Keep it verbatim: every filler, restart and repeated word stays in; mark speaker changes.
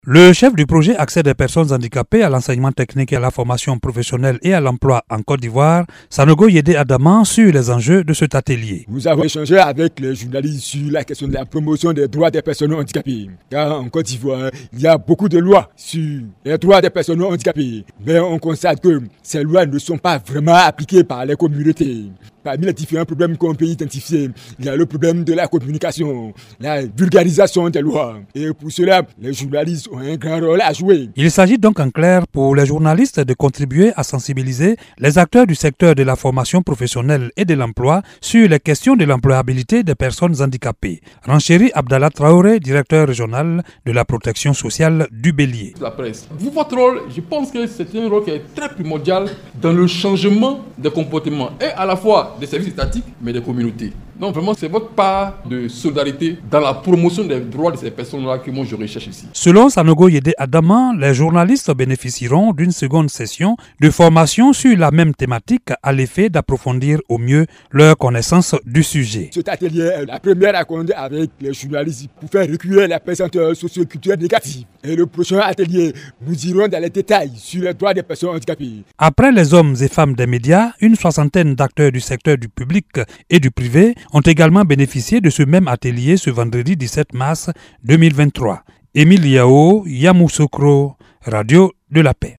Speaker 1: Le chef du projet Accès des personnes handicapées à l'enseignement technique et à la formation professionnelle et à l'emploi en Côte d'Ivoire, Sanogo Yedé Adama, sur les enjeux de cet atelier.
Speaker 2: Nous avons échangé avec les journalistes sur la question de la promotion des droits des personnes handicapées. Car en Côte d'Ivoire, il y a beaucoup de lois sur les droits des personnes handicapées. Mais on constate que ces lois ne sont pas vraiment appliquées par les communautés. Parmi les différents problèmes qu'on peut identifier, il y a le problème de la communication, la vulgarisation des lois. Et pour cela, les journalistes ont un grand rôle à jouer.
Speaker 1: Il s'agit donc en clair pour les journalistes de contribuer à sensibiliser les acteurs du secteur de la formation professionnelle et de l'emploi sur les questions de l'employabilité des personnes handicapées. Renchéri Abdallah Traoré, directeur régional de la protection sociale du Bélier.
Speaker 3: La presse. Vous, votre rôle, je pense que c'est un rôle qui est très primordial dans le changement des comportements et à la fois des services étatiques, mais des communautés. Donc vraiment, c'est votre part de solidarité dans la promotion des droits de ces personnes-là que moi je recherche ici.
Speaker 1: Selon Sanogo Yedé Adama, les journalistes bénéficieront d'une seconde session de formation sur la même thématique à l'effet d'approfondir au mieux leur connaissance du sujet.
Speaker 2: Cet atelier est la première à conduire avec les journalistes pour faire reculer la pesanteur socio-culturelle négative. Et le prochain atelier, nous irons dans les détails sur les droits des personnes handicapées.
Speaker 1: Après les hommes et femmes des médias, une soixantaine d'acteurs du secteur du public et du privé ont également bénéficié de ce même atelier ce vendredi dix-sept mars deux mille vingt-trois. Émile Yao, Yamoussoukro, Radio de la Paix.